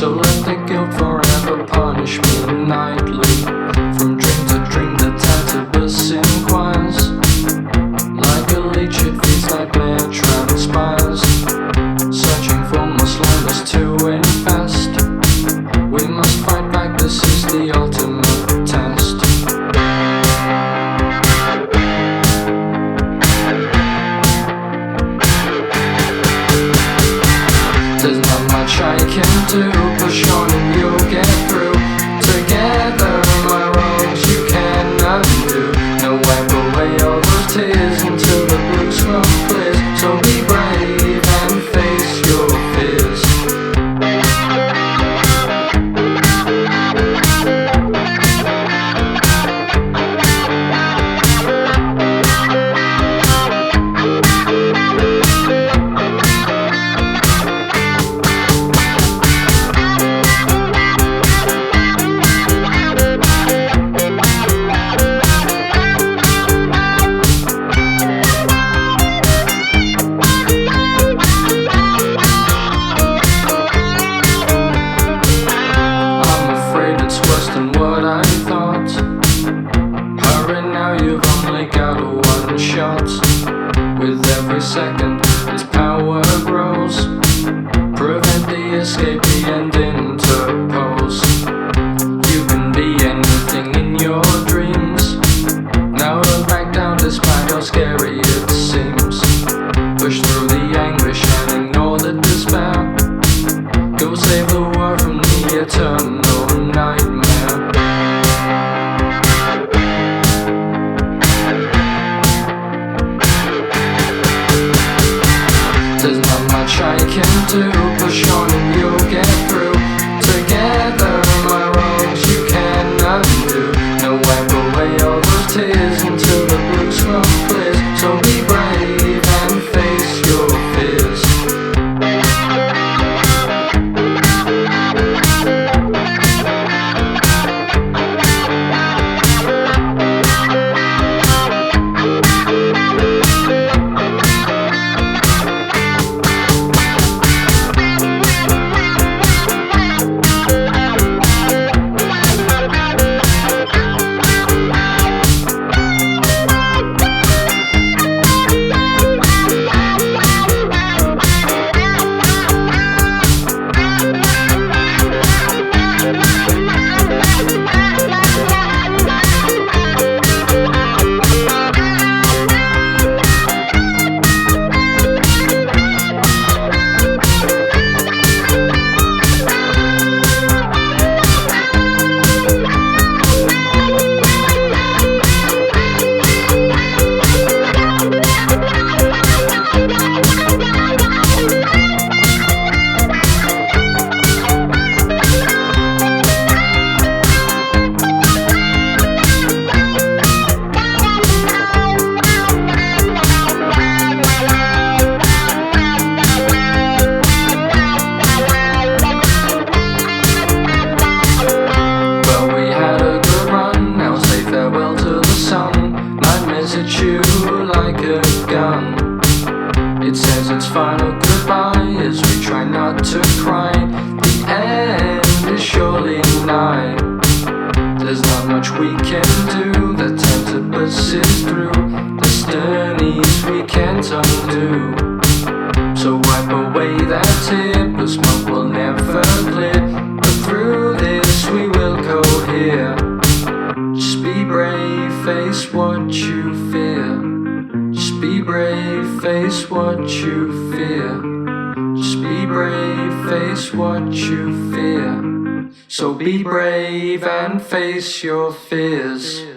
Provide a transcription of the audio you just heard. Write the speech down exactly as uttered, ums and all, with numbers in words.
So let the guilt forever punish me nightly. From drink to drink the Tantabus inquires. Like a leech it feeds, nightmare transpires. Searching for more sliders to infest. We must fight back, this is the ultimate test. There's not much I can do, push on and you'll get through. Together my wrongs you can undo. Now wipe away all those tears until the blue smoke clears. So be brave and face your fears. Got a one shot. With every second its power grows. Prevent the escape, the end interpose. You can be anything in your dreams. Now look back down despite how scary it seems. Push through the anguish and ignore the despair. Go save the world from the eternal nightmare. There's not much I can do, push on and you'll get through. Together my wrongs you can undo. Now wipe away all those tears until the blue smoke clears. So be brave and face your fears. At you like a gun. It says its final goodbye as we try not to cry. The end is surely nigh. There's not much we can do, the Tantabus is through. The sternies we can't undo. So wipe away that tear, the smoke will never clear. But through this we will cohere. Just be brave, face what you fear. Just be brave, face what you fear. Just be brave, face what you fear. So be brave and face your fears.